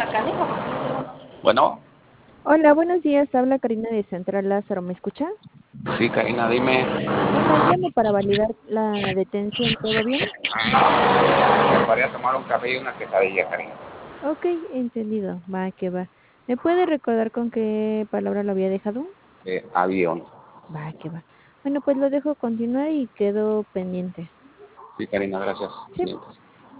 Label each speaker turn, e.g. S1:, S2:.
S1: Bueno,
S2: Hola, buenos días. Habla Karina de Central Lázaro. ¿Me escucha?
S1: sí, Karina, dime.
S2: Hola, llamo para validar la detención. ¿Todo bien?
S1: Para ir a tomar un café y una quesadilla, Karina.
S2: Ok, entendido. Va, que va. ¿Me puede recordar con qué palabra lo había dejado?
S1: Avión.
S2: Va, que va. Bueno, pues lo dejo continuar y quedo pendiente.
S1: Sí, Karina, gracias.
S2: Sí.